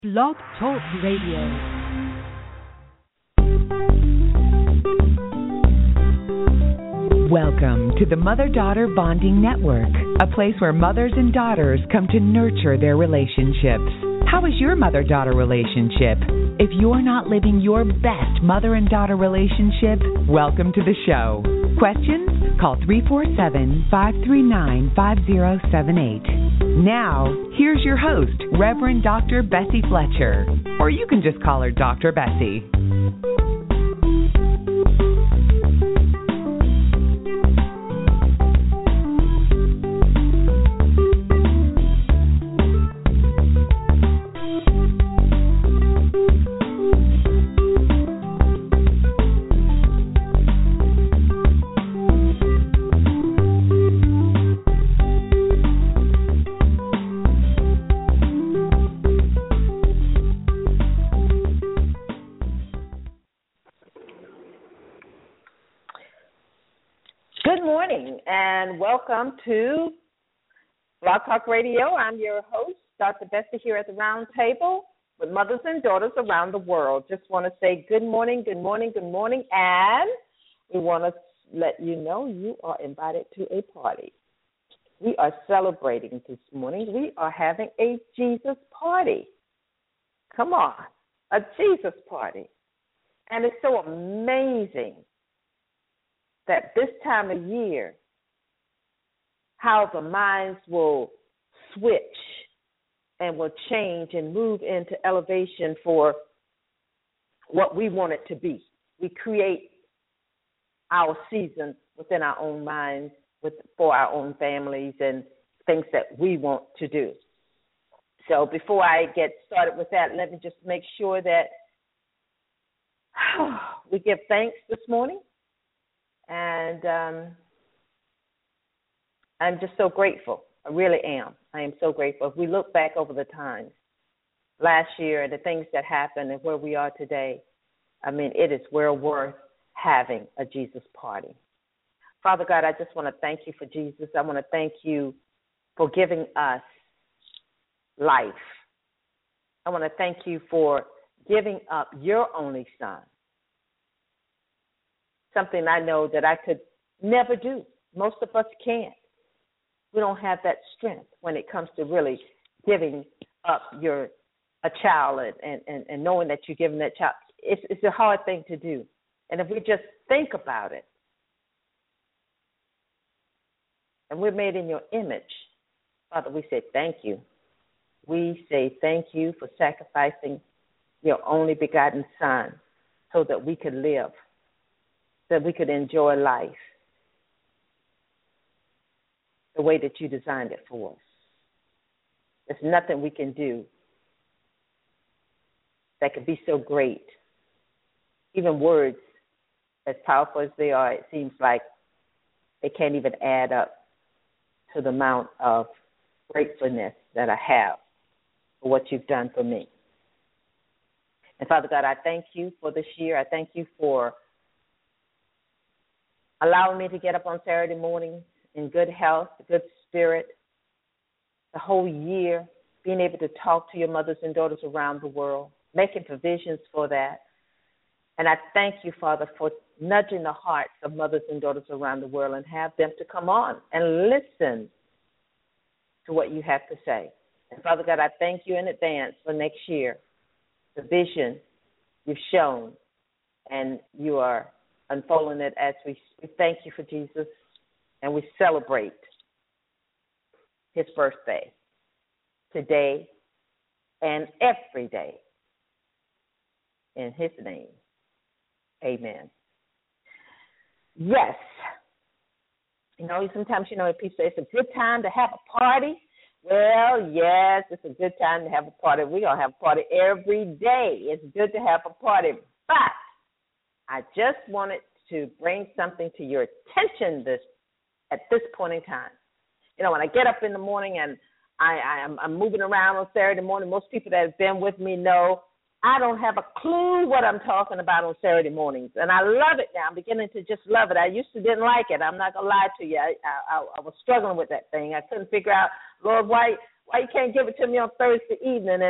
Blog Talk Radio. Welcome to the Mother-Daughter Bonding Network, a place where mothers and daughters come to nurture their relationships. How is your mother-daughter relationship? If you're not living your best mother and daughter relationship, welcome to the show. Questions? Call 347-539-5078. Now, here's your host, Reverend Dr. Bessie Fletcher. Or you can just call her Dr. Bessie. And welcome to Blog Talk Radio. I'm your host, Dr. Bessie, here at the round table with mothers and daughters around the world. Just want to say good morning, good morning, good morning, and we want to let you know you are invited to a party. We are celebrating this morning. We are having a Jesus party. Come on, a Jesus party. And it's so amazing that this time of year, how the minds will switch and will change and move into elevation for what we want it to be. We create our season within our own minds, for our own families and things that we want to do. So before I get started with that, let me just make sure that we give thanks this morning. And I'm just so grateful. I really am. I am so grateful. If we look back over the times, last year, and the things that happened and where we are today, I mean, it is well worth having a Jesus party. Father God, I just want to thank you for Jesus. I want to thank you for giving us life. I want to thank you for giving up your only son, something I know that I could never do. Most of us can't. We don't have that strength when it comes to really giving up a child and knowing that you're giving that child. It's a hard thing to do. And if we just think about it, and we're made in your image, Father, we say thank you. We say thank you for sacrificing your only begotten son so that we could live, that we could enjoy life the way that you designed it for us. There's nothing we can do that could be so great. Even words, as powerful as they are, it seems like they can't even add up to the amount of gratefulness that I have for what you've done for me. And Father God, I thank you for this year. I thank you for allowing me to get up on Saturday mornings in good health, good spirit, the whole year, being able to talk to your mothers and daughters around the world, making provisions for that. And I thank you, Father, for nudging the hearts of mothers and daughters around the world and have them to come on and listen to what you have to say. And Father God, I thank you in advance for next year, the vision you've shown, and you are unfolding it as we thank you for Jesus, and we celebrate his birthday today and every day. In his name, amen. Yes. Sometimes, people say it's a good time to have a party. Well, yes, it's a good time to have a party. We're going to have a party every day. It's good to have a party. But I just wanted to bring something to your attention at this point in time. When I get up in the morning and I'm moving around on Saturday morning, most people that have been with me know I don't have a clue what I'm talking about on Saturday mornings. And I love it now. I'm beginning to just love it. I used to didn't like it. I'm not going to lie to you. I was struggling with that thing. I couldn't figure out, Lord, why you can't give it to me on Thursday evening? And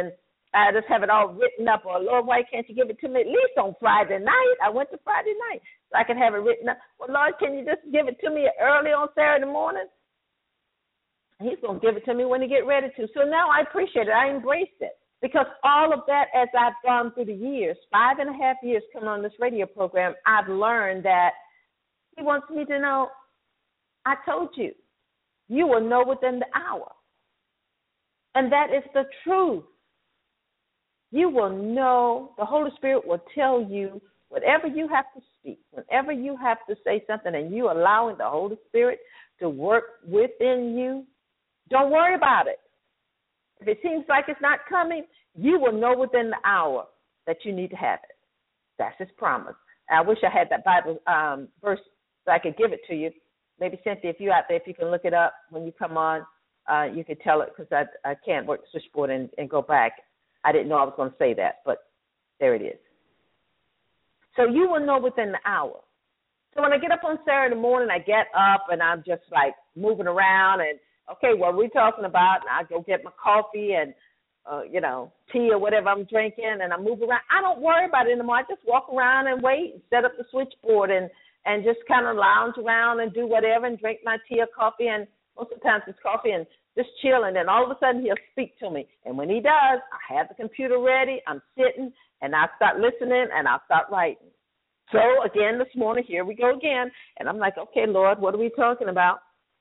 I just have it all written up. Or, Lord, why can't you give it to me at least on Friday night? I went to Friday night so I can have it written up. Well, Lord, can you just give it to me early on Saturday morning? He's going to give it to me when he get ready to. So now I appreciate it. I embrace it. Because all of that, as I've gone through the years, 5.5 years coming on this radio program, I've learned that he wants me to know, I told you, you will know within the hour. And that is the truth. You will know, the Holy Spirit will tell you whatever you have to speak, whenever you have to say something, and you allowing the Holy Spirit to work within you, don't worry about it. If it seems like it's not coming, you will know within the hour that you need to have it. That's his promise. I wish I had that Bible verse so I could give it to you. Maybe, Cynthia, if you're out there, if you can look it up when you come on, you could tell it, because I can't work the switchboard and go back. I didn't know I was going to say that, but there it is. So you will know within the hour. So when I get up on Saturday morning, I get up and I'm just like moving around and, okay, what are we talking about? And I go get my coffee and, tea or whatever I'm drinking, and I move around. I don't worry about it anymore. I just walk around and wait and set up the switchboard and just kind of lounge around and do whatever and drink my tea or coffee, and most of the times it's coffee, and just chill, and then all of a sudden he'll speak to me. And when he does, I have the computer ready, I'm sitting, and I start listening, and I'll start writing. So, again, this morning, here we go again, and I'm like, okay, Lord, what are we talking about?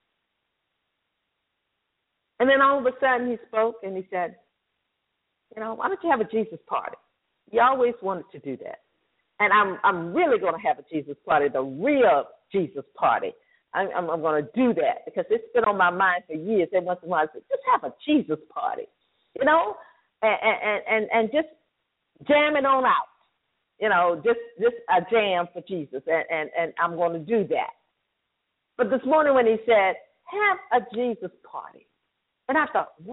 And then all of a sudden he spoke, and he said, why don't you have a Jesus party? You always wanted to do that. And I'm really going to have a Jesus party, the real Jesus party. I'm going to do that because it's been on my mind for years. Every once in a while, I say, just have a Jesus party, and just jam it on out, just a jam for Jesus, and I'm going to do that. But this morning when he said, have a Jesus party, and I thought, wow,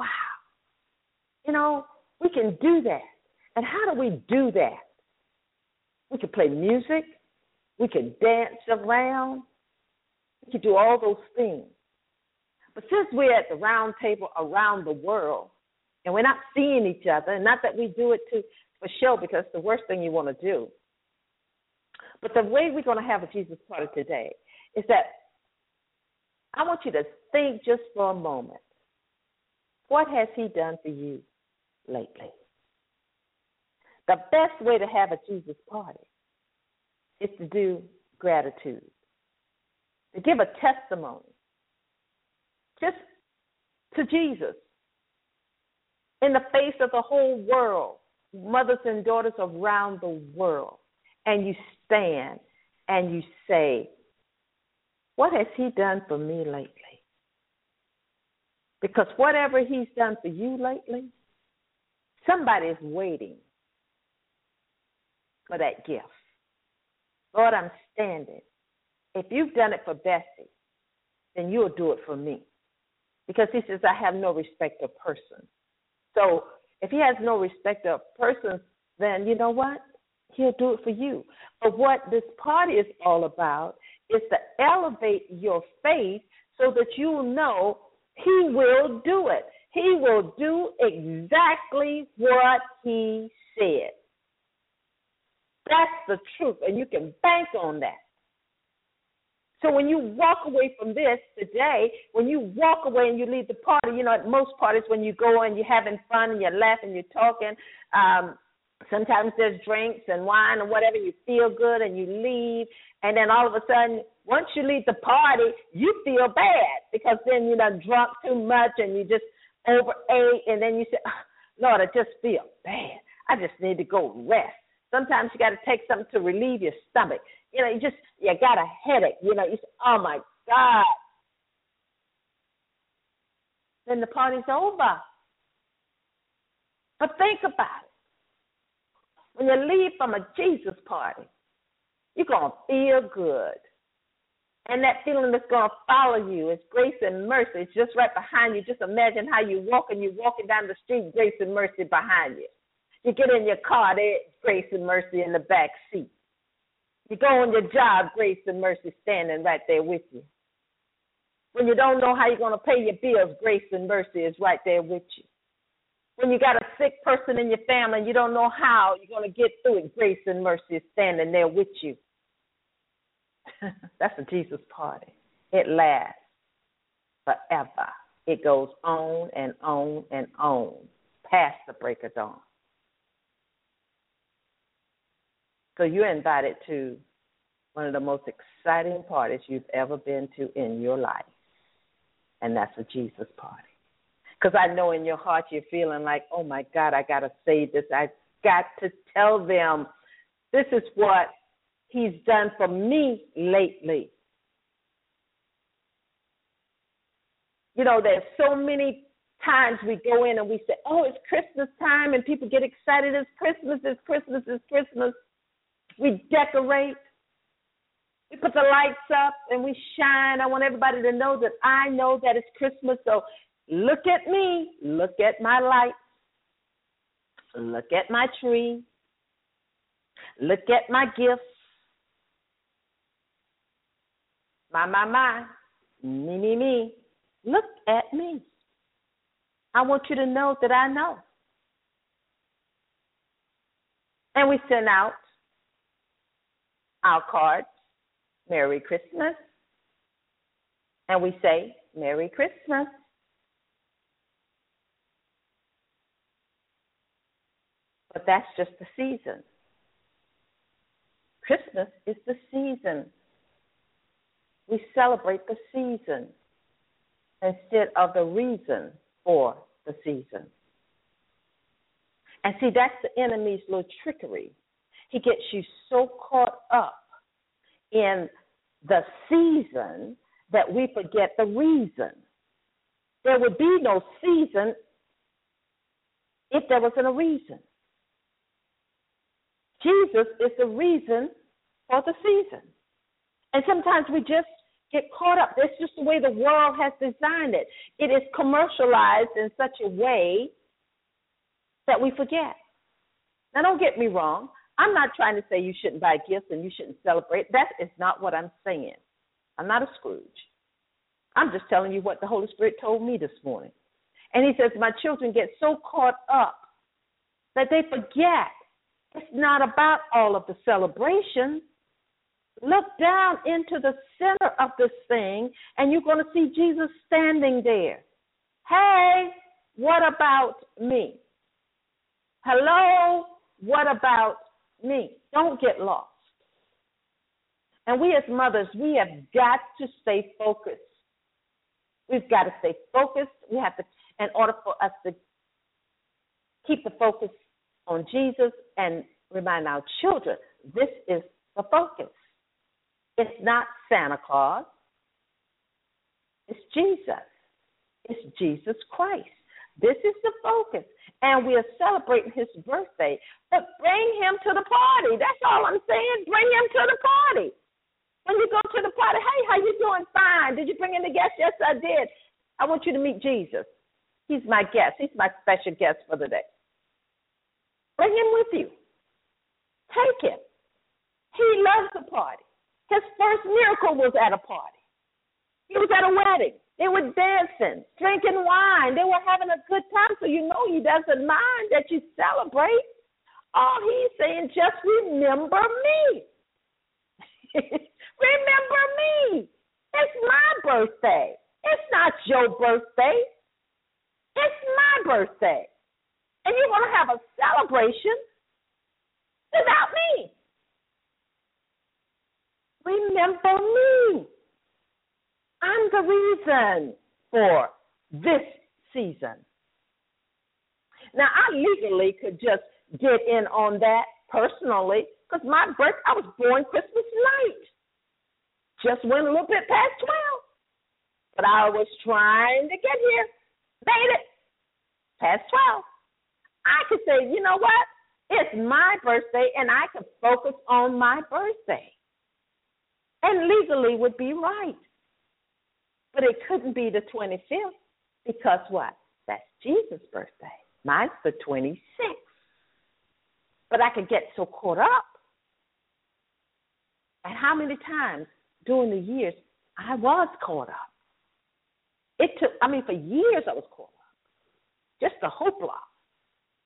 we can do that. And how do we do that? We can play music. We can dance around. We can do all those things. But since we're at the round table around the world, and we're not seeing each other, and not that we do it for show, because it's the worst thing you want to do, but the way we're going to have a Jesus party today is that I want you to think just for a moment, what has he done for you lately? The best way to have a Jesus party is to do gratitude, to give a testimony just to Jesus in the face of the whole world, mothers and daughters around the world, and you stand and you say, what has he done for me lately? Because whatever he's done for you lately, somebody is waiting for that gift. Lord, I'm standing. If you've done it for Bessie, then you'll do it for me. Because he says, I have no respect of person. So if he has no respect of persons, then you know what? He'll do it for you. But what this party is all about is to elevate your faith so that you know he will do it. He will do exactly what he said. That's the truth, and you can bank on that. So when you walk away from this today, when you walk away and you leave the party, at most parties when you go and you're having fun and you're laughing, you're talking, sometimes there's drinks and wine or whatever, you feel good and you leave, and then all of a sudden, once you leave the party, you feel bad because then you're drunk too much and you just overate, and then you say, Lord, I just feel bad. I just need to go rest. Sometimes you got to take something to relieve your stomach. You got a headache. You say, oh, my God. Then the party's over. But think about it. When you leave from a Jesus party, you're going to feel good. And that feeling that's going to follow you is grace and mercy. It's just right behind you. Just imagine how you're walking down the street, grace and mercy behind you. You get in your car, there's grace and mercy in the back seat. You go on your job, grace and mercy standing right there with you. When you don't know how you're going to pay your bills, grace and mercy is right there with you. When you got a sick person in your family and you don't know how you're going to get through it, grace and mercy is standing there with you. That's a Jesus party. It lasts forever. It goes on and on and on past the break of dawn. So you're invited to one of the most exciting parties you've ever been to in your life, and that's a Jesus party. Because I know in your heart you're feeling like, oh, my God, I got to say this. I got to tell them this is what he's done for me lately. You know, there's so many times we go in and we say, oh, it's Christmas time, and people get excited. It's Christmas, it's Christmas, it's Christmas. We decorate. We put the lights up and we shine. I want everybody to know that I know that it's Christmas. So look at me. Look at my lights. Look at my tree. Look at my gifts. My. Me. Look at me. I want you to know that I know. And we send out our cards, Merry Christmas, and we say, Merry Christmas. But that's just the season. Christmas is the season. We celebrate the season instead of the reason for the season. And see, that's the enemy's little trickery. He gets you so caught up in the season that we forget the reason. There would be no season if there wasn't a reason. Jesus is the reason for the season. And sometimes we just get caught up. That's just the way the world has designed it. It is commercialized in such a way that we forget. Now, don't get me wrong. I'm not trying to say you shouldn't buy gifts and you shouldn't celebrate. That is not what I'm saying. I'm not a Scrooge. I'm just telling you what the Holy Spirit told me this morning. And he says, my children get so caught up that they forget it's not about all of the celebration. Look down into the center of this thing, and you're going to see Jesus standing there. Hey, what about me? Hello, what about me? Don't get lost. And we as mothers, we have got to stay focused. We've got to stay focused. We have to, in order for us to keep the focus on Jesus and remind our children, this is the focus. It's not Santa Claus. It's Jesus. It's Jesus Christ. This is the focus. And we are celebrating his birthday. But bring him to the party. That's all I'm saying. Bring him to the party. When you go to the party, hey, how you doing? Fine. Did you bring in the guest? Yes, I did. I want you to meet Jesus. He's my guest. He's my special guest for the day. Bring him with you. Take him. He loves the party. His first miracle was at a party. He was at a wedding. They were dancing, drinking wine. They were having a good time, so you know he doesn't mind that you celebrate. All he's saying, just remember me. Remember me. It's my birthday. It's not your birthday. It's my birthday. And you're going to have a celebration without me. Remember me. I'm the reason for this season. Now, I legally could just get in on that personally because I was born Christmas night. Just went a little bit past 12. But I was trying to get here. Made it past 12. I could say, you know what? It's my birthday, and I could focus on my birthday. And legally would be right. But it couldn't be the 25th because what? That's Jesus' birthday. Mine's the 26th. But I could get so caught up. And how many times during the years I was caught up? For years I was caught up. Just a whole block.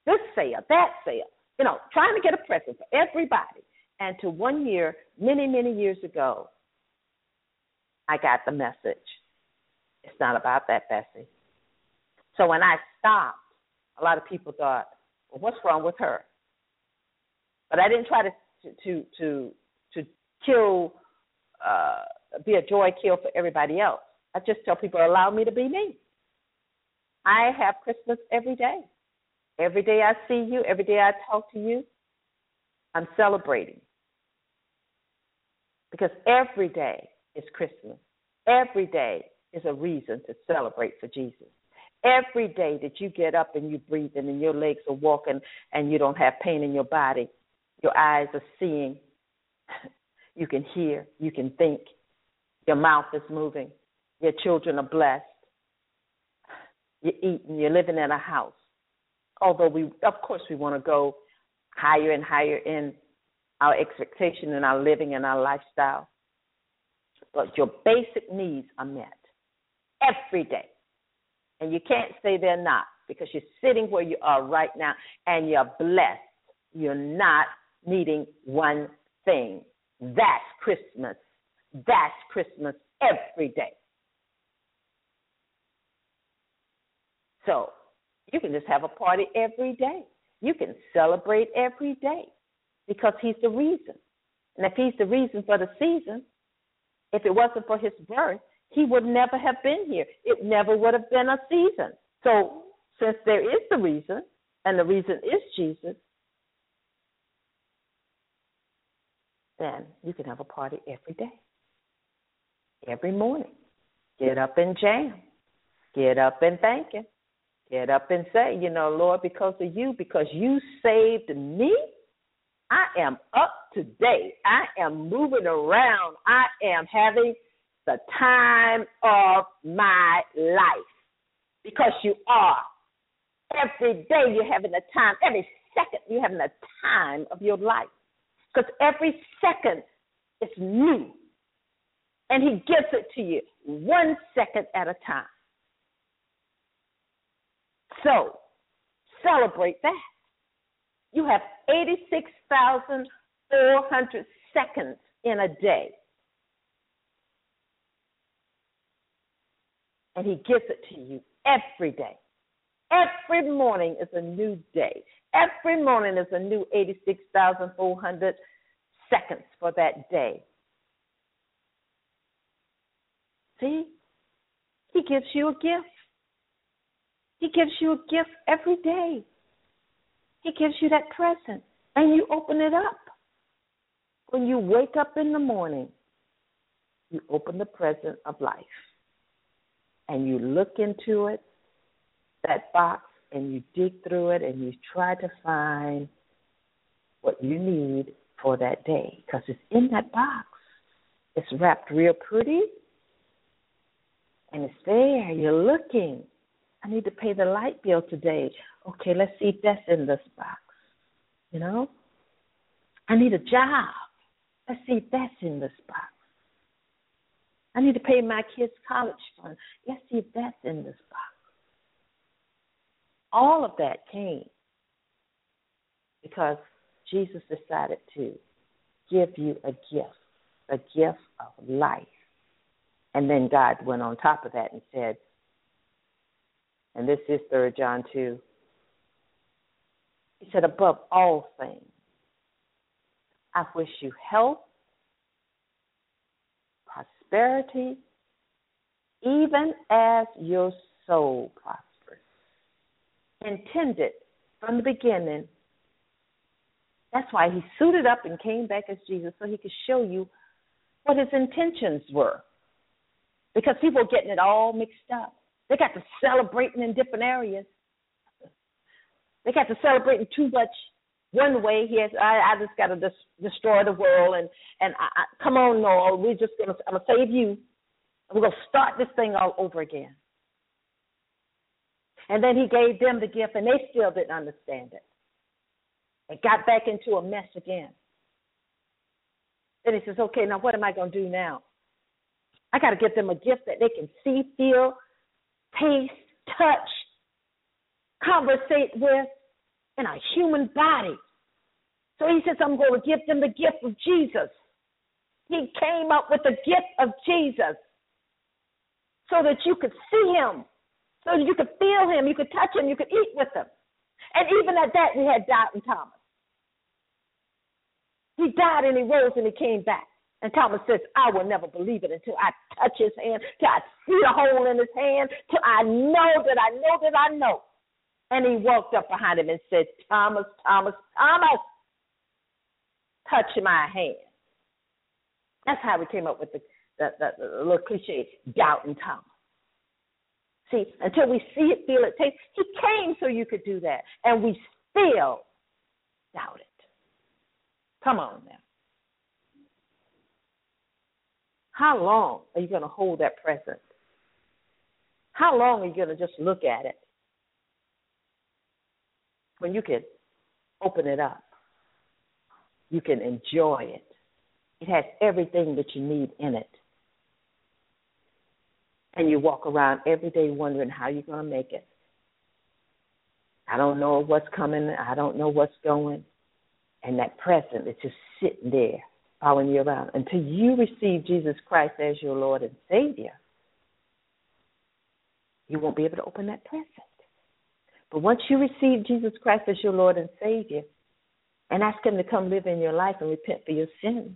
this sale, that sale, trying to get a present for everybody. And to one year, many, many years ago, I got the message. It's not about that, Bessie. So when I stopped, a lot of people thought, well, what's wrong with her? But I didn't try to kill, be a joy kill for everybody else. I just tell people, allow me to be me. I have Christmas every day. Every day I see you, every day I talk to you, I'm celebrating. Because every day is Christmas. Every day is a reason to celebrate for Jesus. Every day that you get up and you're breathing and your legs are walking and you don't have pain in your body, your eyes are seeing, you can hear, you can think, your mouth is moving, your children are blessed, you're eating, you're living in a house. Although of course we want to go higher and higher in our expectation and our living and our lifestyle. But your basic needs are met every day. And you can't say they're not, because you're sitting where you are right now and you're blessed. You're not needing one thing. That's Christmas. That's Christmas every day. So you can just have a party every day. You can celebrate every day because he's the reason. And if he's the reason for the season, if it wasn't for his birth, he would never have been here. It never would have been a season. So since there is the reason, and the reason is Jesus, then you can have a party every day, every morning. Get up and jam. Get up and thank him. Get up and say, Lord, because of you, because you saved me, I am up today. I am moving around. I am having the time of my life, because you are. Every day you're having the time. Every second you're having the time of your life, because every second is new, and he gives it to you 1 second at a time. So celebrate that. You have 86,400 seconds in a day. And he gives it to you every day. Every morning is a new day. Every morning is a new 86,400 seconds for that day. See? He gives you a gift. He gives you a gift every day. He gives you that present, and you open it up. When you wake up in the morning, you open the present of life, and you look into it, that box, and you dig through it, and you try to find what you need for that day, because it's in that box. It's wrapped real pretty, and it's there. You're looking. I need to pay the light bill today. Okay, let's see if that's in this box. I need a job. Let's see if that's in this box. I need to pay my kids' college fund. Let's see if that's in this box. All of that came because Jesus decided to give you a gift of life. And then God went on top of that and said, and this is 3 John 2, he said, above all things, I wish you health, prosperity, even as your soul prospers. Intended from the beginning. That's why he suited up and came back as Jesus, so he could show you what his intentions were. Because people are getting it all mixed up. They got to celebrating in different areas. They got to celebrating too much one way. I just got to destroy the world. And I come on, Lord, I'm going to save you. We're going to start this thing all over again. And then he gave them the gift, and they still didn't understand it. They got back into a mess again. Then he says, okay, now what am I going to do now? I got to give them a gift that they can see, feel, taste, touch, conversate with, in a human body. So he says, I'm going to give them the gift of Jesus. He came up with the gift of Jesus so that you could see him, so that you could feel him, you could touch him, you could eat with him. And even at that, we had doubting Thomas. He died and he rose and he came back. And Thomas says, I will never believe it until I touch his hand, till I see the hole in his hand, till I know that I know that I know. And he walked up behind him and said, Thomas, Thomas, Thomas, touch my hand. That's how we came up with the little cliche, doubting Thomas. See, until we see it, feel it, taste. He came so you could do that, and we still doubt it. Come on now. How long are you going to hold that present? How long are you going to just look at it when you can open it up? You can enjoy it. It has everything that you need in it. And you walk around every day wondering how you're going to make it. I don't know what's coming. I don't know what's going. And that present is just sitting there following you around until you receive Jesus Christ as your Lord and Savior. You won't be able to open that present. But once you receive Jesus Christ as your Lord and Savior and ask him to come live in your life and repent for your sins,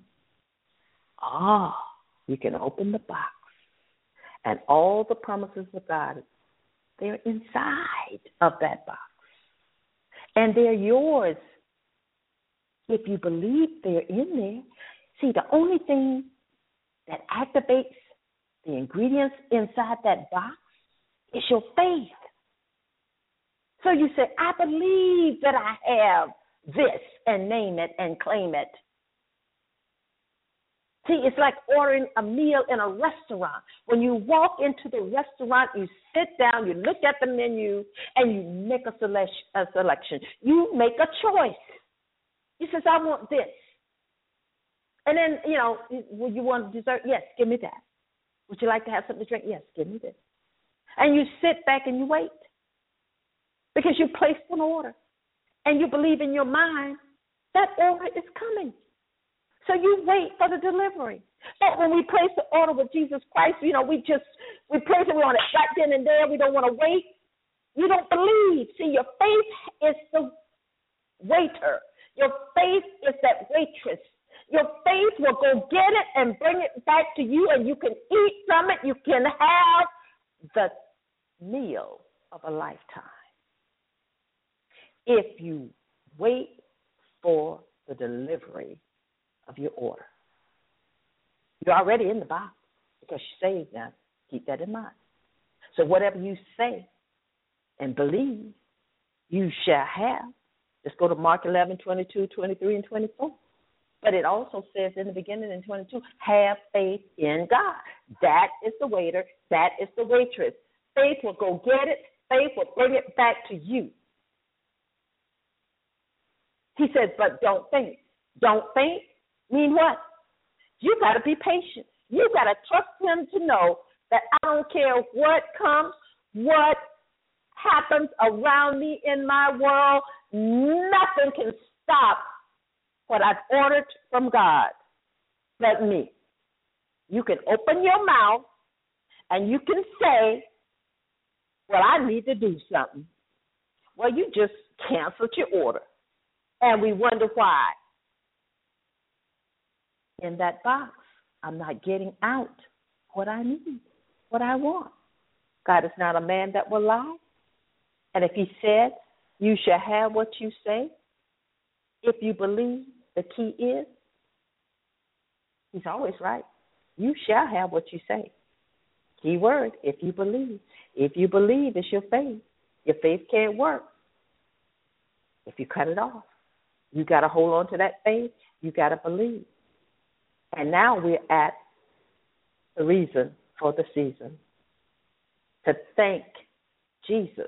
you can open the box. And all the promises of God, they're inside of that box. And they're yours if you believe they're in there. See, the only thing that activates the ingredients inside that box is your faith. So you say, I believe that I have this, and name it and claim it. See, it's like ordering a meal in a restaurant. When you walk into the restaurant, you sit down, you look at the menu, and you make a selection. You make a choice. You says, I want this. And then, would you want dessert? Yes, give me that. Would you like to have something to drink? Yes, give me this. And you sit back and you wait because you placed an order. And you believe in your mind that order is coming. So you wait for the delivery. But when we place the order with Jesus Christ, we place it, we want it right then and there. We don't want to wait. You don't believe. See, your faith is the waiter. Your faith is that waitress. Your faith will go get it and bring it back to you, and you can eat from it. You can have the meal of a lifetime. If you wait for the delivery of your order. You're already in the box because you're saved now. Keep that in mind. So whatever you say and believe, you shall have. Just go to Mark 11, 22, 23, and 24. But it also says in the beginning in 22, have faith in God. That is the waiter. That is the waitress. Faith will go get it. Faith will bring it back to you. He says, but don't faint. Don't faint. Mean what? You got to be patient. You got to trust him to know that I don't care what comes, what happens around me in my world, nothing can stop what I've ordered from God but me. You can open your mouth and you can say, well, I need to do something. Well, you just canceled your order. And we wonder why. In that box, I'm not getting out what I need, what I want. God is not a man that will lie. And if he said, you shall have what you say, if you believe, the key is, he's always right. You shall have what you say. Key word, if you believe. If you believe, it's your faith. Your faith can't work if you cut it off. You got to hold on to that faith. You got to believe. And now we're at the reason for the season, to thank Jesus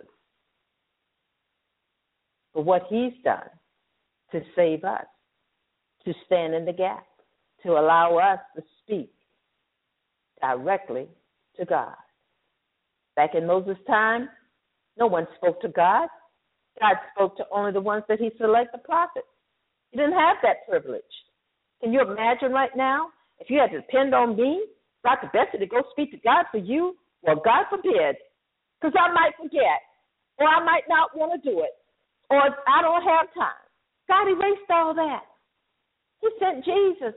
for what he's done to save us, to stand in the gap, to allow us to speak directly to God. Back in Moses' time, no one spoke to God. God spoke to only the ones that he selected, the prophets. You didn't have that privilege. Can you imagine right now if you had to depend on me, Dr. Bessie, to go speak to God for you? Well, God forbid, because I might forget, or I might not want to do it, or I don't have time. God erased all that. He sent Jesus.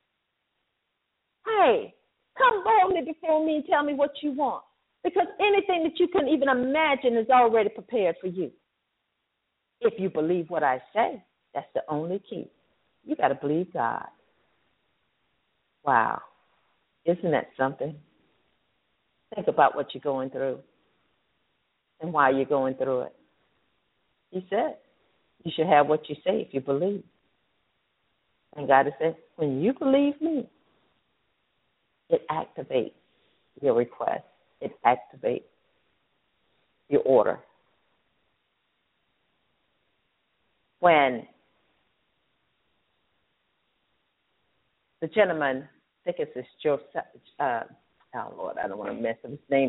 Hey, come boldly before me and tell me what you want, because anything that you can even imagine is already prepared for you. If you believe what I say, that's the only key. You got to believe God. Wow. Isn't that something? Think about what you're going through and why you're going through it. He said you should have what you say if you believe. And God has said, when you believe me, it activates your request. It activates your order. When the gentleman, I think it's this Joseph, oh Lord, I don't want to mess up his name.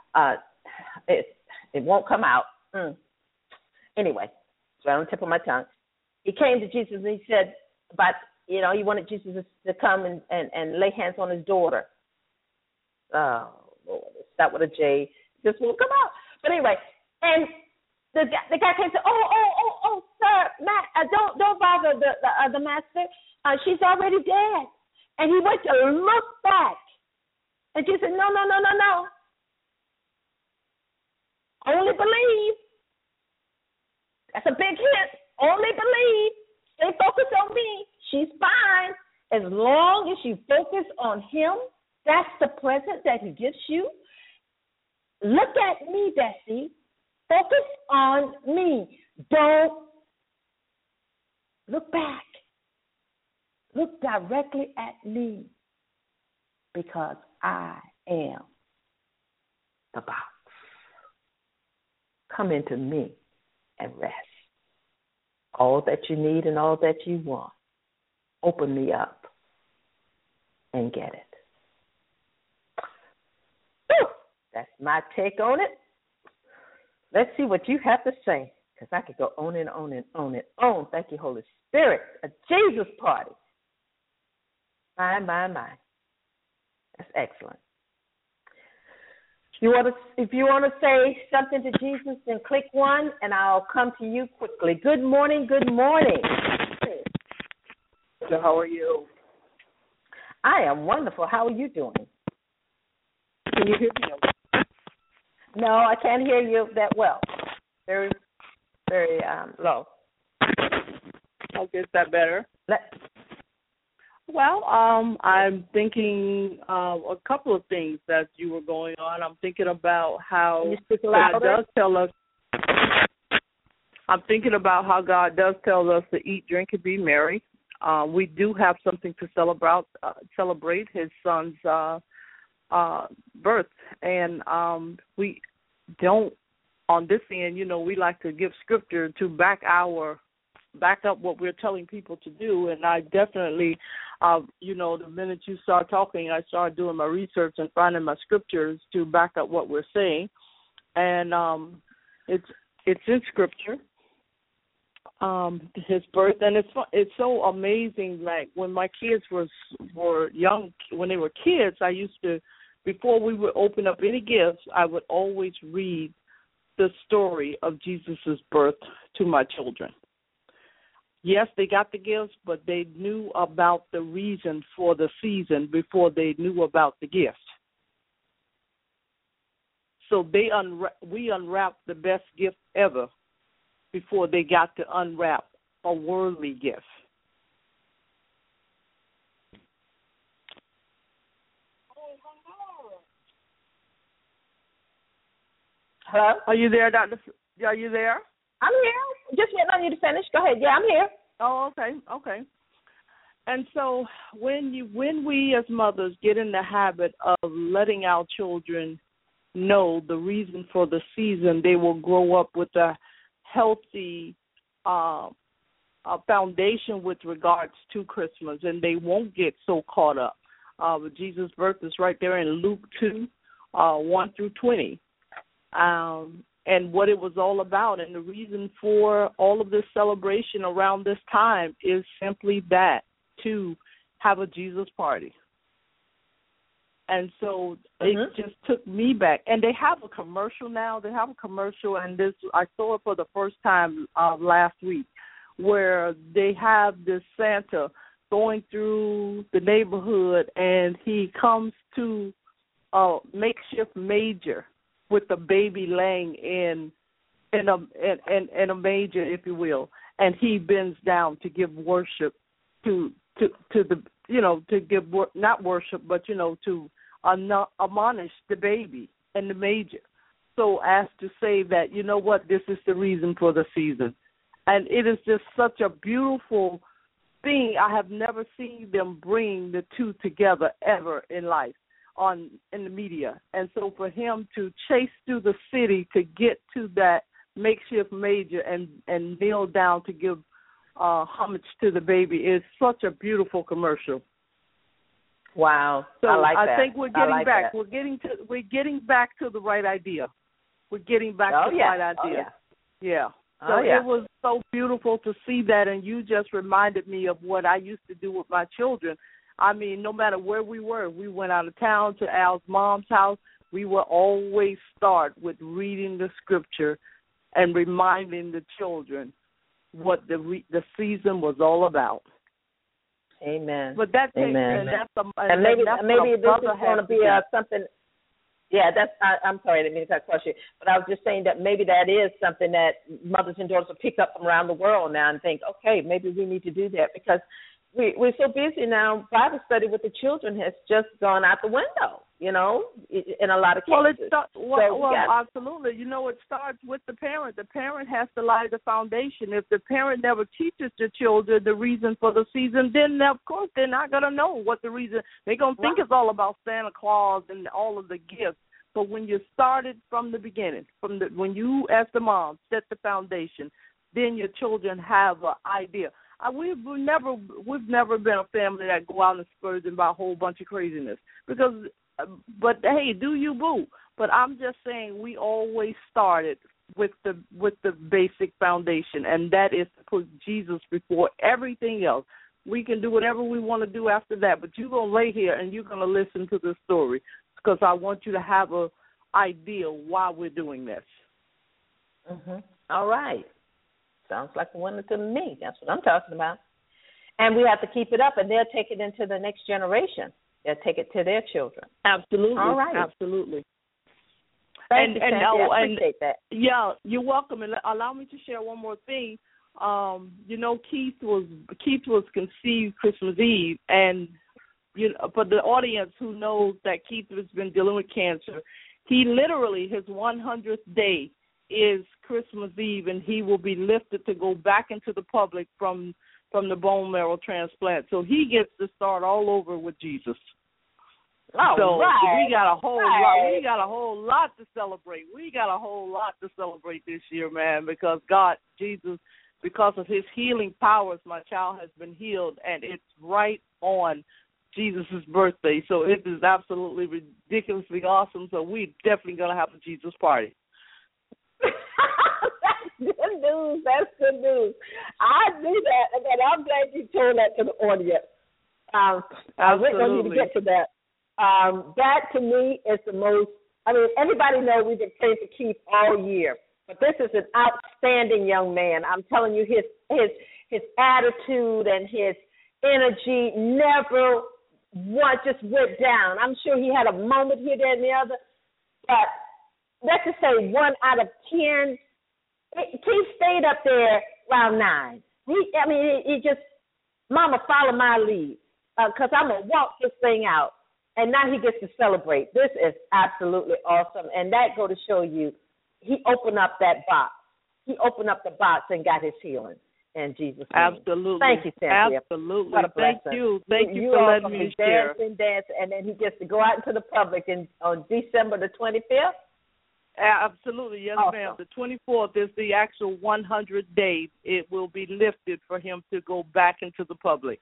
It won't come out. Anyway, it's right on the tip of my tongue. He came to Jesus and he said, but, he wanted Jesus to come and lay hands on his daughter. Oh, Lord, it's not with a J. This won't come out. But anyway, and the guy came and said, oh, sir, don't bother the master. She's already dead. And he went to look back. And Jesus said, no. Only believe. That's a big hint. Only believe. Stay focused on me. She's fine. As long as you focus on him, that's the present that he gives you. Look at me, Bessie. Focus on me. Don't look back. Look directly at me, because I am the box. Come into me and rest. All that you need and all that you want, open me up and get it. Whew, that's my take on it. Let's see what you have to say, because I could go on and on and on and on. Thank you, Holy Spirit. A Jesus party. My. That's excellent. If you want to say something to Jesus, then click 1, and I'll come to you quickly. Good morning. So how are you? I am wonderful. How are you doing? Can you hear me? No, I can't hear you that well. Very, very low. Okay, is that better? Well, I'm thinking a couple of things that you were going on. I'm thinking about how God does tell us. I'm thinking about how God does tell us to eat, drink, and be merry. We do have something to celebrate His Son's birth, and we don't. On this end, we like to give scripture to back up what we're telling people to do, and I definitely. The minute you start talking, I started doing my research and finding my scriptures to back up what we're saying, and it's in scripture. His birth, and it's so amazing. Like when my kids were young, when they were kids, I used to, before we would open up any gifts, I would always read the story of Jesus' birth to my children. Yes, they got the gifts, but they knew about the reason for the season before they knew about the gift. So we unwrapped the best gift ever before they got to unwrap a worldly gift. Hello? Are you there, Dr.? Are you there? I'm here. Just waiting on you to finish. Go ahead. Yeah, I'm here. Oh, okay. And so when we as mothers get in the habit of letting our children know the reason for the season, they will grow up with a healthy foundation with regards to Christmas, and they won't get so caught up. Jesus' birth is right there in Luke 2, 1 through 20. and what it was all about. And the reason for all of this celebration around this time is simply that, to have a Jesus party. And so it just took me back. And they have a commercial now. They have a commercial, and this I saw it for the first time last week, where they have this Santa going through the neighborhood, and he comes to a makeshift manger with the baby laying in a manger, if you will, and he bends down to give worship to the, to give not worship, but to admonish the baby in the manger, so as to say that, this is the reason for the season. And it is just such a beautiful thing. I have never seen them bring the two together ever in life in the media. And so for him to chase through the city to get to that makeshift manger and kneel down to give homage to the baby is such a beautiful commercial. Wow. So I like that. I think we're getting back. That. We're getting back to the right idea. We're getting back to the right idea. Yeah. So it was so beautiful to see that, and you just reminded me of what I used to do with my children. I mean, no matter where we were, we went out of town to Al's mom's house, we would always start with reading the scripture and reminding the children what the season was all about. Amen. But that's Amen. And maybe this is going to be something. Yeah, I'm sorry, I didn't mean to cut across you, but I was just saying that maybe that is something that mothers and daughters will pick up from around the world now and think, okay, maybe we need to do that, because we're so busy now. Bible study with the children has just gone out the window, in a lot of cases. Absolutely. It starts with the parent. The parent has to lay the foundation. If the parent never teaches the children the reason for the season, then, of course, they're not going to know what the reason. They're going to think it's all about Santa Claus and all of the gifts. But when you started from the beginning, when you, as the mom, set the foundation, then your children have an idea. We've never been a family that go out and spurge and buy a whole bunch of craziness. But hey, do you, boo? But I'm just saying, we always started with the basic foundation, and that is to put Jesus before everything else. We can do whatever we want to do after that, but you're gonna lay here and you're gonna listen to the story, because I want you to have an idea why we're doing this. All right. Sounds like the one to me. That's what I'm talking about. And we have to keep it up, and they'll take it into the next generation. They'll take it to their children. Absolutely. All right. Absolutely. Thank you, Cynthia. I appreciate that. Yeah, you're welcome. And allow me to share one more thing. Keith was conceived Christmas Eve, and for the audience who knows that Keith has been dealing with cancer, he literally, his 100th day is Christmas Eve, and he will be lifted to go back into the public from the bone marrow transplant. So he gets to start all over with Jesus. We got a whole lot. We got a whole lot to celebrate. We got a whole lot to celebrate this year, man, because Jesus, because of his healing powers, my child has been healed, and it's right on Jesus' birthday. So it is absolutely ridiculously awesome. So we're definitely going to have a Jesus party. That's good news. That's good news. I knew that, and I'm glad you told that to the audience. We're going to get to that. That, to me, is the most, everybody knows we've been praying for Keith all year, but this is an outstanding young man. I'm telling you, his attitude and his energy never once just went down. I'm sure he had a moment here, there, and the other, but let's just say 1 out of 10, he stayed up there around 9. He just, Mama, follow my lead, because I'm going to walk this thing out. And now he gets to celebrate. This is absolutely awesome. And that go to show you, he opened up that box. He opened up the box and got his healing in Jesus' name. Absolutely. Thank you, Cynthia. Absolutely. What a blessing. Thank you. Thank you for letting me share. Dance, and then he gets to go out into the public on December the 25th. Absolutely. Yes, awesome. Ma'am. The 24th is the actual 100 days. It will be lifted for him to go back into the public.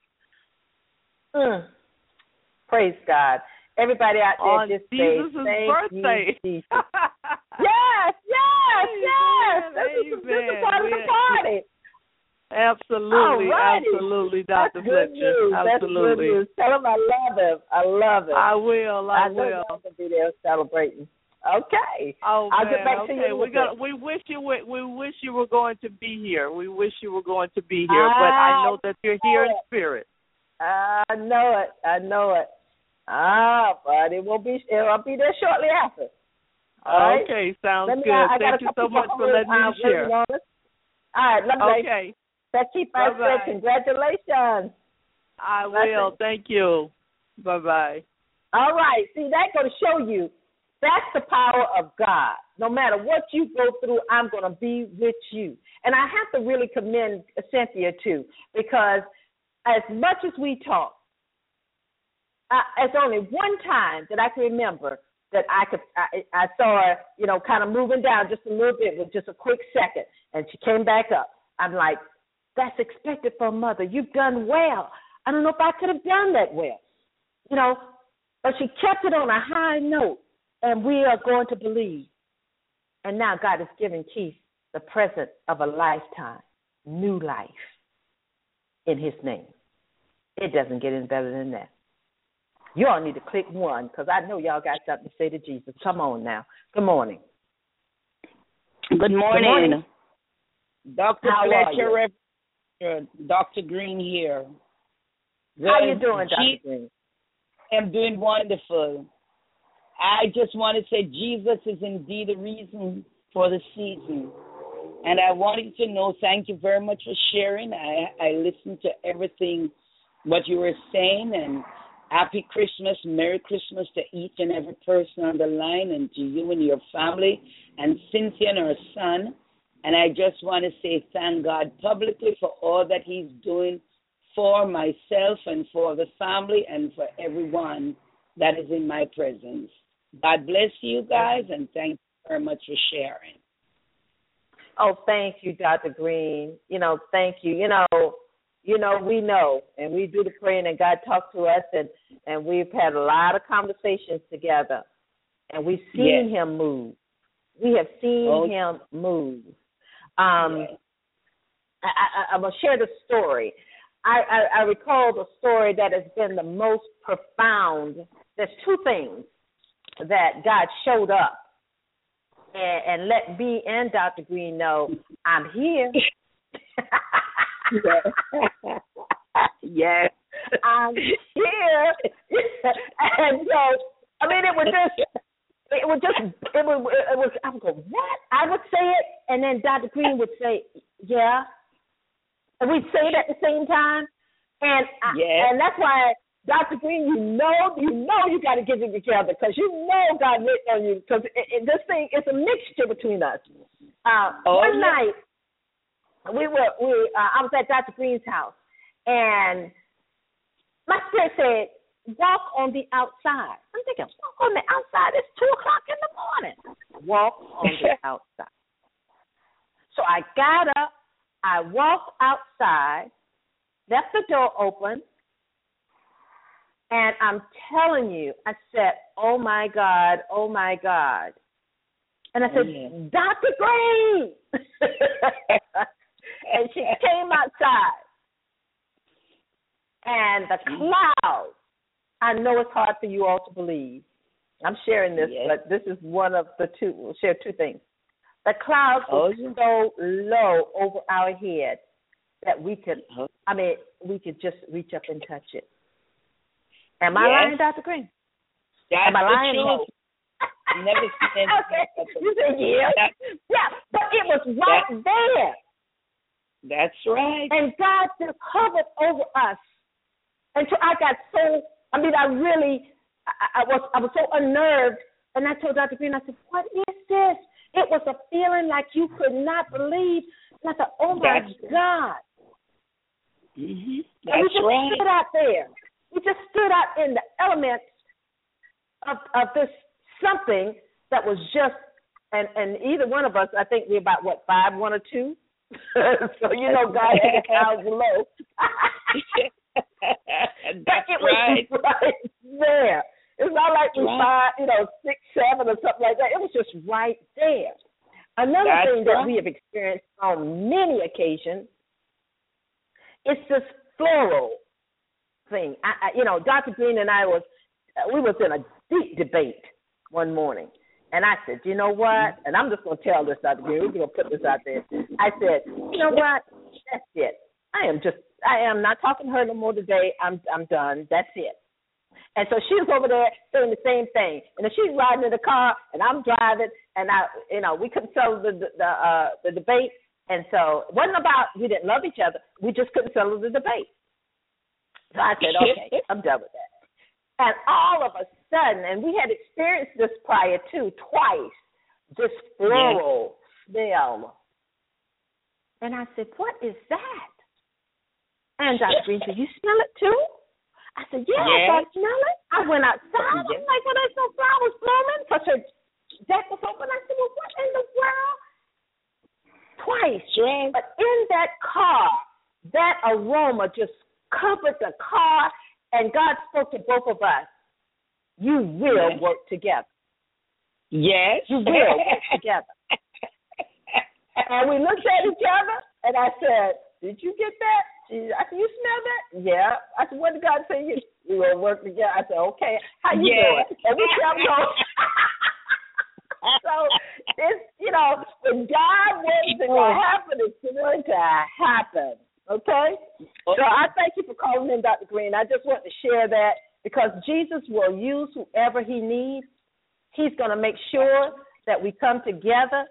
Praise God. Everybody out there, on just Jesus' say, birthday. Thank you, Jesus. Yes. This is part of the party. Absolutely, Alrighty. absolutely, Dr. Fletcher. News. Absolutely. That's good news. Tell him I love him. I love him. I will. I know will. y'all gonna be there celebrating. Okay. Oh, I'll man. get back to you. We wish you were going to be here. We wish you were going to be here, but I know that you're here in spirit. I know it. But I'll be there shortly after. All right? Okay, sounds good. Thank you so much for letting me share. All right, lovely. Okay. Keep us said. Congratulations. I will. Thank you. Bye-bye. All right. See, that's going to show you that's the power of God. No matter what you go through, I'm going to be with you. And I have to really commend Cynthia, too, because as much as we talk, it's only one time that I can remember that I saw her, kind of moving down just a little bit with just a quick second, and she came back up. I'm like, that's expected for a mother. You've done well. I don't know if I could have done that well, but she kept it on a high note, and we are going to believe. And now God is giving Keith the present of a lifetime, new life in his name. It doesn't get any better than that. You all need to click one because I know y'all got something to say to Jesus. Come on now. Good morning. Good morning. Dr. Fletcher, Dr. Green here. Good. How you doing, Dr. Green? I'm doing wonderful. I just want to say Jesus is indeed the reason for the season. And I wanted to know, thank you very much for sharing. I listened to everything what you were saying, and happy Christmas, Merry Christmas to each and every person on the line, and to you and your family, and Cynthia and her son. And I just want to say thank God publicly for all that he's doing for myself and for the family and for everyone that is in my presence. God bless you guys, and thank you very much for sharing. Oh, thank you, Dr. Green. Thank you. We know, and we do the praying, and God talks to us, and we've had a lot of conversations together, and we've seen him move. We have seen him move. I'm going to share the story. I recall the story that has been the most profound. There's two things that God showed up and let me and Dr. Green know I'm here. Yes. I'm here. And so, I mean, I was going, what? I would say it, and then Dr. Green would say, yeah. And we'd say it at the same time. And and that's why, Dr. Green, you got to get it together because God lit on you because this thing is a mixture between us. One night, I was at Dr. Green's house, and my spirit said, walk on the outside. I'm thinking, walk on the outside? It's 2 o'clock in the morning. Walk on the outside. So I got up, I walked outside, left the door open, and I'm telling you, I said, oh, my God. And I said, Dr. Green. And she came outside. And the clouds, I know it's hard for you all to believe. I'm sharing this, but this is one of the two. We'll share two things. The clouds were so low over our head that we could just reach up and touch it. Am I lying, Dr. Green? Am I lying? Never seen anything. You said yeah, but it was right there. That's right. And God just hovered over us. And so I got I was so unnerved. And I told Dr. Green, I said, what is this? It was a feeling like you could not believe. And I thought, oh, my God. Mm-hmm. And we just stood out there. We just stood out in the elements of this something that was just, and either one of us, I think we're about, 5, 1 or 2? So, God had the clouds below. That's it was right there. It's not like we 5, 6, 7 or something like that. It was just right there. Another That's thing that right. we have experienced on many occasions is this floral thing. Dr. Green and I we was in a deep debate one morning. And I said, you know what? And I'm just going to tell this, Dr. Green. We're going to put this out there. I said, you know what? That's it. I am not talking to her no more today. I'm done. That's it. And so she was over there saying the same thing. And then she's riding in the car, and I'm driving, and we couldn't settle the debate. And so it wasn't about we didn't love each other. We just couldn't settle the debate. So I said, okay, I'm done with that. And all of a sudden, and we had experienced this prior to twice, this floral smell. And I said, what is that? And Dr. Green said, you smell it too? I said, yes, I smell it. I went outside. I'm like, well, there's no flowers blooming because her deck was open. I said, well, what in the world? Twice. Yes. But in that car, that aroma just covered the car, and God spoke to both of us. You will work together. Yes. You will work together. And we looked at each other, and I said, did you get that? I said, you smell that? Yeah. I said, what did God say? We will work together. I said, okay. How you doing? And we kept going. So, it's, when God wants it to happen, it's going to happen. Okay? So I thank you for calling in, Dr. Green. I just want to share that because Jesus will use whoever he needs. He's going to make sure that we come together.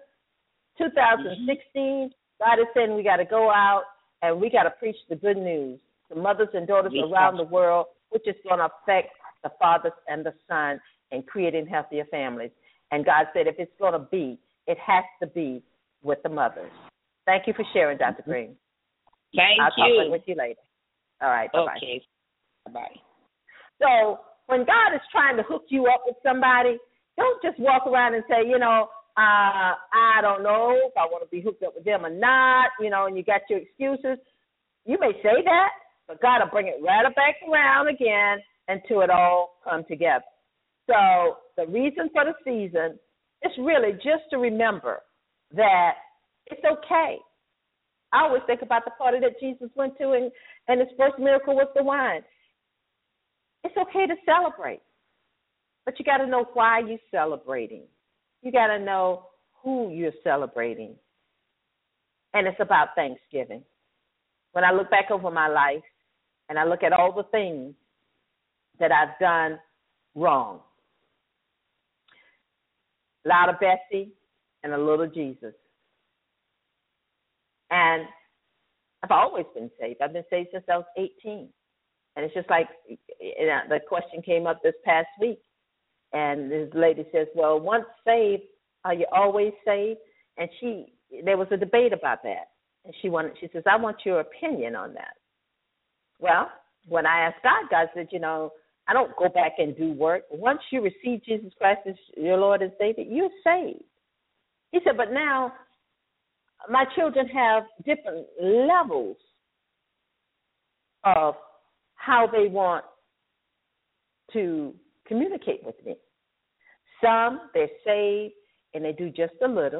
2016, God is saying we got to go out and we got to preach the good news to mothers and daughters around the world, which is going to affect the fathers and the sons in creating healthier families. And God said if it's going to be, it has to be with the mothers. Thank you for sharing, Dr. Green. I'll talk with you later. All right. Bye-bye. Okay. Bye-bye. So when God is trying to hook you up with somebody, don't just walk around and say, I don't know if I want to be hooked up with them or not, and you got your excuses. You may say that, but God will bring it right back around again until it all come together. So the reason for the season is really just to remember that it's okay. I always think about the party that Jesus went to, and his first miracle was the wine. It's okay to celebrate, but you got to know why you're celebrating. You got to know who you're celebrating. And it's about Thanksgiving. When I look back over my life and I look at all the things that I've done wrong, a lot of Bessie and a little Jesus. And I've always been saved. I've been saved since I was 18. And it's just like the question came up this past week. And this lady says, well, once saved, are you always saved? And there was a debate about that. And she says, I want your opinion on that. Well, when I asked God, God said, I don't go back and do work. Once you receive Jesus Christ as your Lord and Savior, you're saved. He said, but now my children have different levels of how they want to communicate with me. Some, they're saved and they do just a little.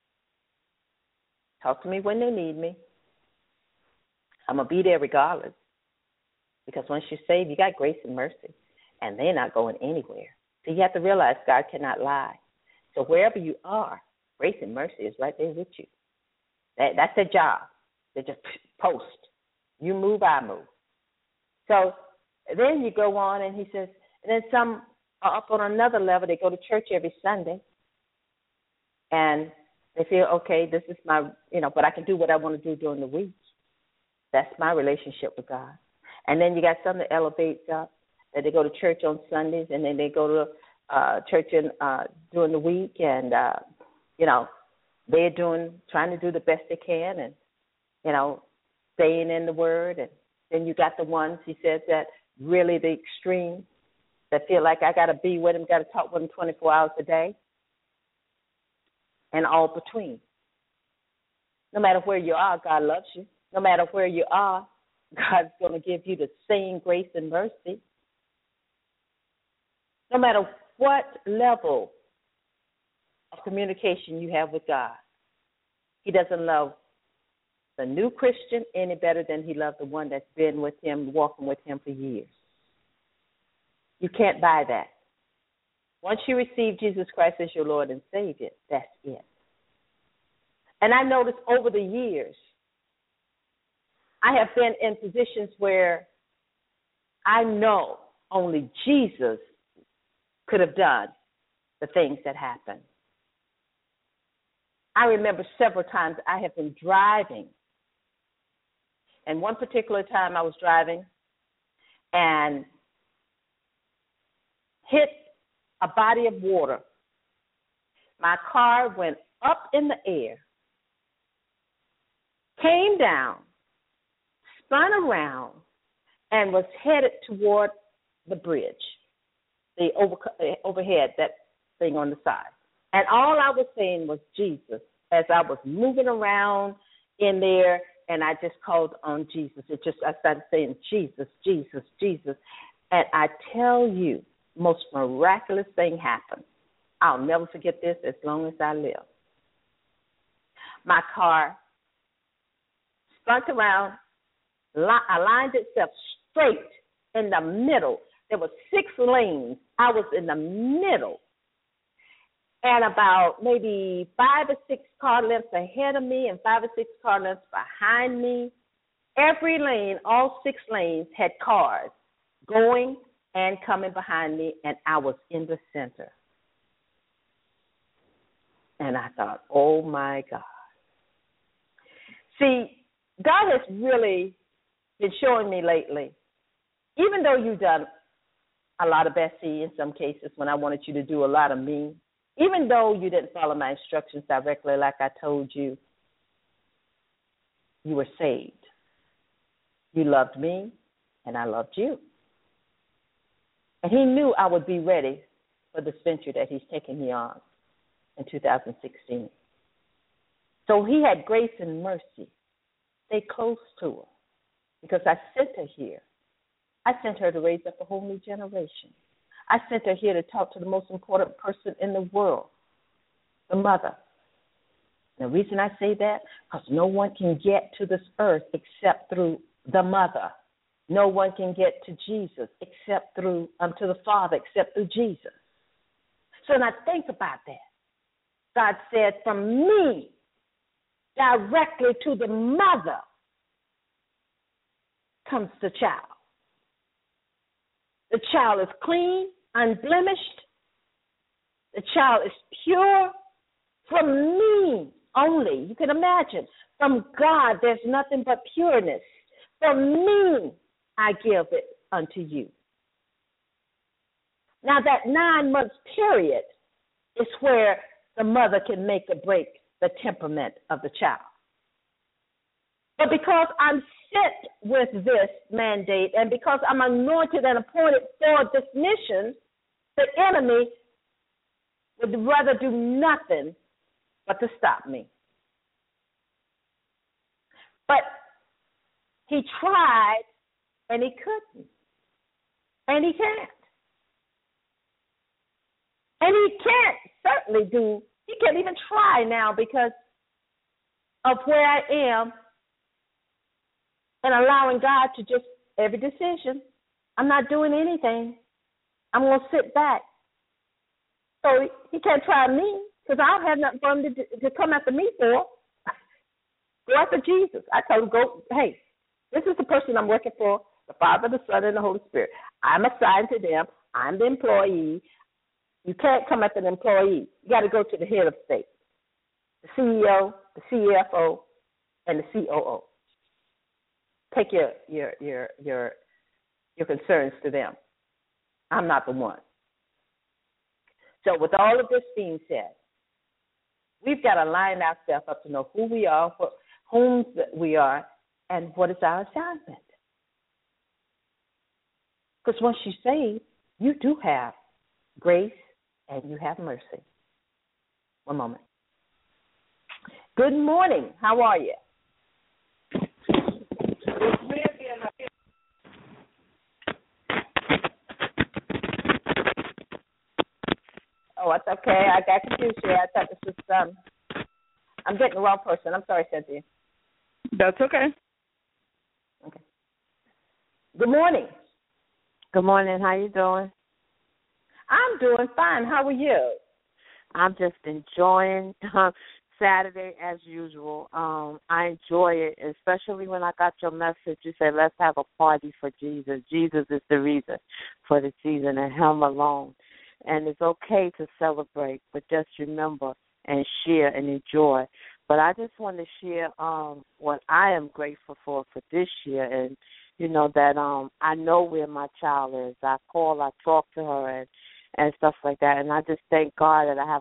Talk to me when they need me. I'm going to be there regardless. Because once you're saved, you got grace and mercy. And they're not going anywhere. So you have to realize God cannot lie. So wherever you are, grace and mercy is right there with you. That's their job. They just post. You move, I move. So then you go on and he says, and then some are up on another level. They go to church every Sunday. And they feel, okay, this is my, but I can do what I want to do during the week. That's my relationship with God. And then you got some that elevates up, that they go to church on Sundays, and then they go to church during the week, and, they're trying to do the best they can and, staying in the Word. And then you got the ones, he says, that really the extreme, that feel like I got to be with him, got to talk with him 24 hours a day, and all between. No matter where you are, God loves you. No matter where you are, God's going to give you the same grace and mercy. No matter what level of communication you have with God, He doesn't love the new Christian any better than he loved the one that's been with him, walking with him for years. You can't buy that. Once you receive Jesus Christ as your Lord and Savior, that's it. And I noticed over the years, I have been in positions where I know only Jesus could have done the things that happened. I remember several times I have been driving. And one particular time I was driving and hit a body of water. My car went up in the air, came down, spun around, and was headed toward the bridge, the overhead, that thing on the side. And all I was saying was Jesus as I was moving around in there, and I just called on Jesus. I started saying, Jesus, Jesus, Jesus. And I tell you, most miraculous thing happened. I'll never forget this as long as I live. My car spun around, aligned itself straight in the middle. There were 6 lanes. I was in the middle. And about maybe 5 or 6 car lengths ahead of me and 5 or 6 car lengths behind me. Every lane, all 6 lanes, had cars going and coming behind me, and I was in the center. And I thought, oh, my God. See, God has really been showing me lately, even though you've done a lot of Bessie in some cases when I wanted you to do a lot of me, even though you didn't follow my instructions directly like I told you, you were saved. You loved me, and I loved you. And he knew I would be ready for this venture that he's taking me on in 2016. So he had grace and mercy. Stay close to her because I sent her here. I sent her to raise up a whole new generation. I sent her here to talk to the most important person in the world, the mother. And the reason I say that, because no one can get to this earth except through the mother. No one can get to Jesus except through, to the Father except through Jesus. So when I think about that, God said, from me, directly to the mother, comes the child. The child is clean, unblemished. The child is pure. From me only, you can imagine, from God there's nothing but pureness. From me I give it unto you. Now that 9 months period is where the mother can make or break the temperament of the child. But because I'm sent with this mandate and because I'm anointed and appointed for this mission, the enemy would rather do nothing but to stop me. But he tried and he couldn't. And he can't. And he can't even try now because of where I am and allowing God to just, every decision, I'm not doing anything. I'm going to sit back. So he can't try me because I don't have nothing for him to come after me for. Go after Jesus. I tell him, hey, this is the person I'm working for, the Father, the Son, and the Holy Spirit. I'm assigned to them. I'm the employee. You can't come after an employee. You got to go to the head of state, the CEO, the CFO, and the COO. Take your concerns to them. I'm not the one. So with all of this being said, we've got to line ourselves up to know who we are, whom we are, and what is our assignment. Because once you save, you do have grace and you have mercy. One moment. Good morning. How are you? Oh, that's okay. I got confused here. I thought this was I'm getting the wrong person. I'm sorry, Cynthia. That's okay. Okay. Good morning. Good morning. How you doing? I'm doing fine. How are you? I'm just enjoying Saturday as usual. I enjoy it, especially when I got your message. You said, let's have a party for Jesus. Jesus is the reason for the season and him alone. And it's okay to celebrate, but just remember and share and enjoy. But I just want to share what I am grateful for this year. And, you know, that I know where my child is. I call, I talk to her and stuff like that. And I just thank God that I have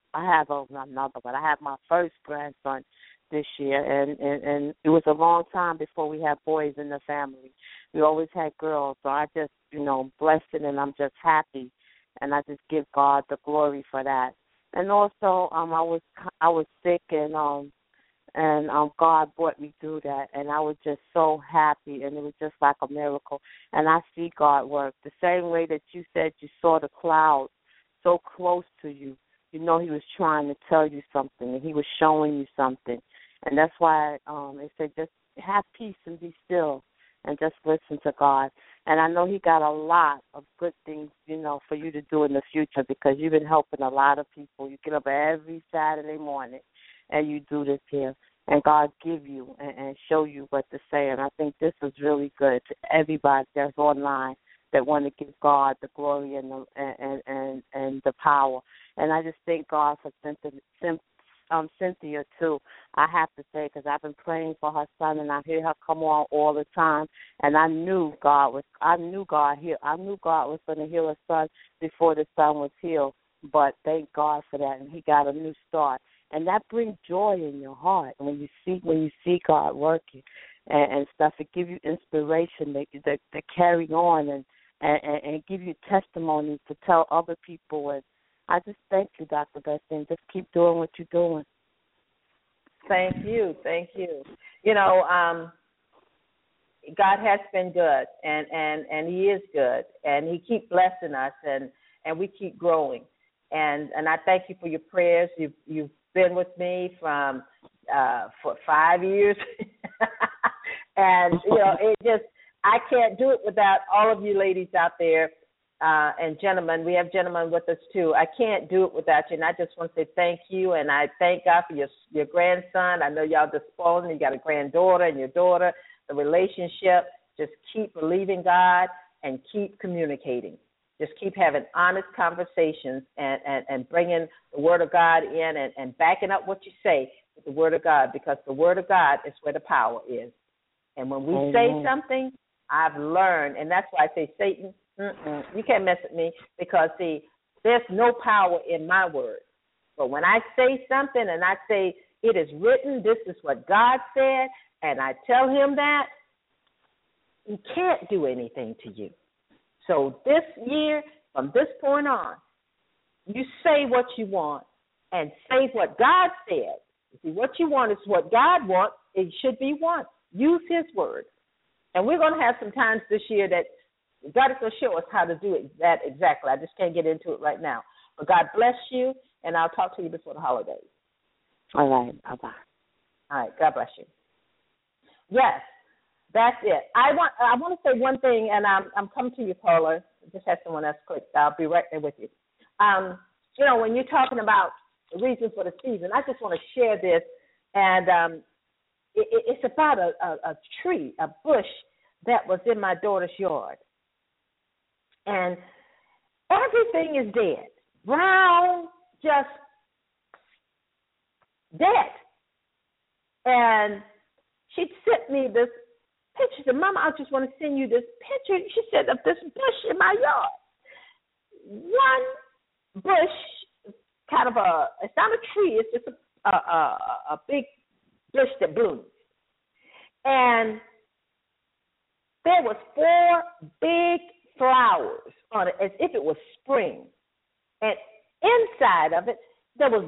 my first grandson this year. And it was a long time before we had boys in the family. We always had girls. So I just, you know, blessed it, and I'm just happy. And I just give God the glory for that. And also, I was sick, and God brought me through that, and I was just so happy, and it was just like a miracle. And I see God work the same way that you said you saw the cloud so close to you. You know He was trying to tell you something, and He was showing you something, and that's why it said just have peace and be still, and just listen to God. And I know He got a lot of good things, you know, for you to do in the future, because you've been helping a lot of people. You get up every Saturday morning and you do this here, and God give you and show you what to say. And I think this is really good to everybody that's online that want to give God the glory and the power. And I just thank God for Cynthia too. I have to say, because I've been praying for her son, and I hear her come on all the time. And I knew God was going to heal her son before the son was healed. But thank God for that, and he got a new start. And that brings joy in your heart when you see God working and stuff. It gives you inspiration to carry on and give you testimonies to tell other people. And I just thank you, Dr. Bessie, and just keep doing what you're doing. Thank you. You know, God has been good, and He is good, and He keeps blessing us, and we keep growing. And I thank you for your prayers. You've been with me for 5 years, and you know, I can't do it without all of you ladies out there. And gentlemen, we have gentlemen with us too. I can't do it without you, and I just want to say thank you, and I thank God for your grandson. I know y'all just spoiling. You got a granddaughter and your daughter. The relationship, just keep believing God and keep communicating. Just keep having honest conversations and bringing the Word of God in and backing up what you say with the Word of God, because the Word of God is where the power is. And when we say something, I've learned, and that's why I say, Satan, you can't mess with me, because, see, there's no power in my word. But when I say something and I say, it is written, this is what God said, and I tell him that, he can't do anything to you. So this year, from this point on, you say what you want and say what God said. See, what you want is what God wants. It should be one. Use his word. And we're going to have some times this year that God is going to show us how to do that exactly. I just can't get into it right now. But God bless you, and I'll talk to you before the holidays. All right. Bye-bye. All right. God bless you. Yes, that's it. I want to say one thing, and I'm coming to you, caller. I just had someone else click. I'll be right there with you. You know, when you're talking about the reason for the season, I just want to share this, and it's about a tree, a bush that was in my daughter's yard. And everything is dead. Brown, just dead. And she sent me this picture. She said, Mama, I just want to send you this picture. She said, of this bush in my yard. One bush, kind of it's not a tree, it's just a big bush that blooms. And there was 4 big flowers on it, as if it was spring. And inside of it, there was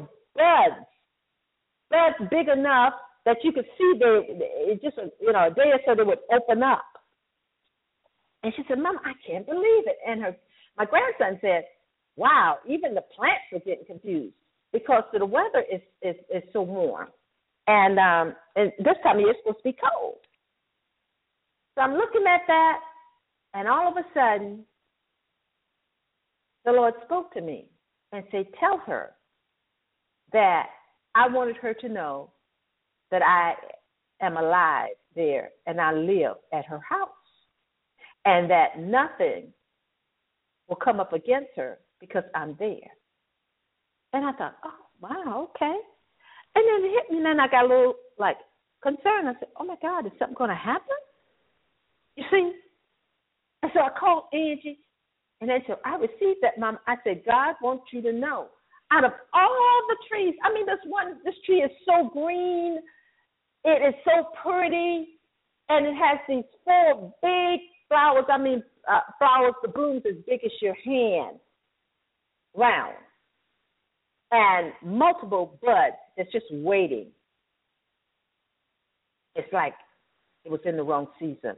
buds big enough that you could see a day or so they would open up. And she said, Mama, I can't believe it. And my grandson said, wow, even the plants were getting confused because the weather is so warm. And this time of year it's supposed to be cold. So I'm looking at that, and all of a sudden, the Lord spoke to me and said, tell her that I wanted her to know that I am alive there and I live at her house, and that nothing will come up against her because I'm there. And I thought, oh, wow, okay. And then it hit me, and then I got a little, concerned. I said, oh, my God, is something going to happen? You see? And so I called Angie, and then so I received that, Mom. I said, God wants you to know, out of all the trees, I mean, this tree is so green, it is so pretty, and it has these 4 big flowers, flowers, the blooms as big as your hand, round, and multiple buds that's just waiting. It's like it was in the wrong season.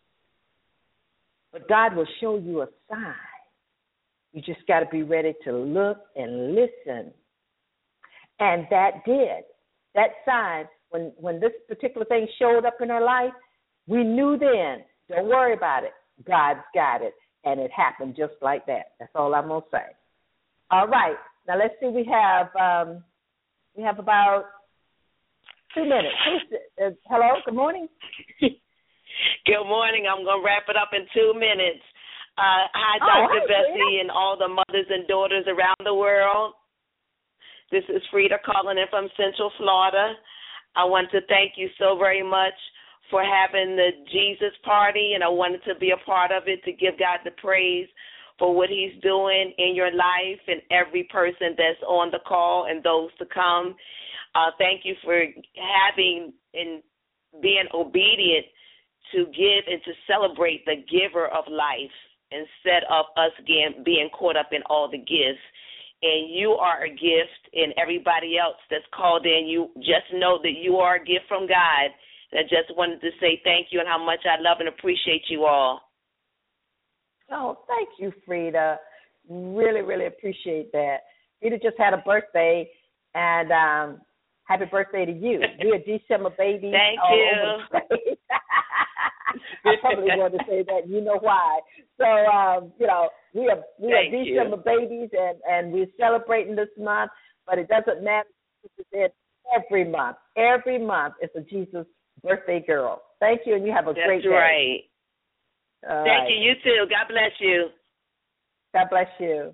But God will show you a sign. You just got to be ready to look and listen. And that did. That sign, when this particular thing showed up in her life, we knew then, don't worry about it. God's got it. And it happened just like that. That's all I'm going to say. All right. Now let's see. We have about 2 minutes. Hello. Good morning. Good morning. I'm going to wrap it up in 2 minutes. Hi, Dr. Bessie and all the mothers and daughters around the world. This is Frida calling in from Central Florida. I want to thank you so very much for having the Jesus party, and I wanted to be a part of it to give God the praise for what he's doing in your life and every person that's on the call and those to come. Thank you for having and being obedient to give and to celebrate the giver of life instead of us being caught up in all the gifts. And you are a gift, and everybody else that's called in, you just know that you are a gift from God. And I just wanted to say thank you and how much I love and appreciate you all. Oh, thank you, Frida. Really, really appreciate that. Frida just had a birthday, and happy birthday to you. We're December babies. Thank you. I probably wanted to say that. You know why. So, we are December babies, and we're celebrating this month, but it doesn't matter. Every month is a Jesus birthday girl. Thank you, and you have a great day. That's right. Thank you. You too. God bless you. God bless you.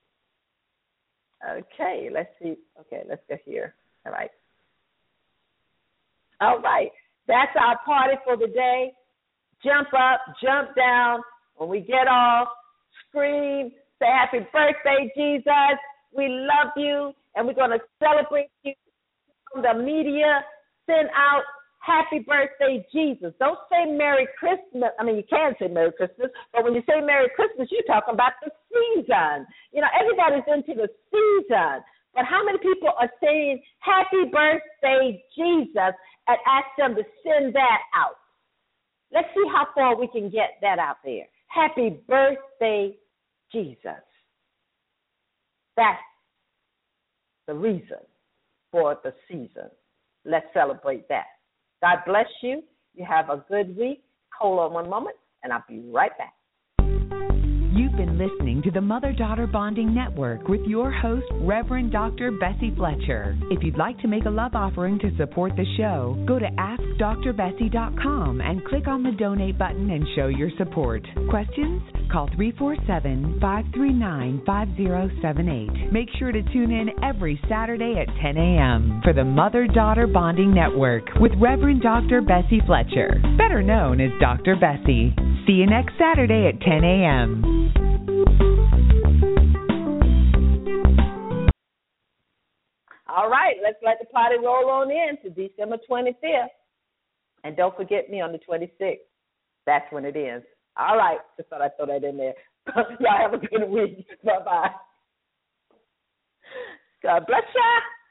Okay, let's see. Okay, let's go here. All right. That's our party for the day. Jump up, jump down. When we get off, scream, say happy birthday, Jesus. We love you, and we're going to celebrate you. The media, send out happy birthday, Jesus. Don't say Merry Christmas. I mean, you can say Merry Christmas, but when you say Merry Christmas, you're talking about the season. Everybody's into the season. But how many people are saying happy birthday, Jesus, and ask them to send that out? Let's see how far we can get that out there. Happy birthday, Jesus. That's the reason for the season. Let's celebrate that. God bless you. You have a good week. Hold on one moment, and I'll be right back. You've been listening to the Mother-Daughter Bonding Network with your host, Reverend Dr. Bessie Fletcher. If you'd like to make a love offering to support the show, go to AskDrBessie.com and click on the donate button and show your support. Questions? Call 347-539-5078. Make sure to tune in every Saturday at 10 a.m. for the Mother-Daughter Bonding Network with Reverend Dr. Bessie Fletcher, better known as Dr. Bessie. See you next Saturday at 10 a.m. All right, let's let the party roll on in to December 25th. And don't forget me on the 26th. That's when it ends. All right, just thought I'd throw that in there. Y'all have a good week. Bye-bye. God bless you.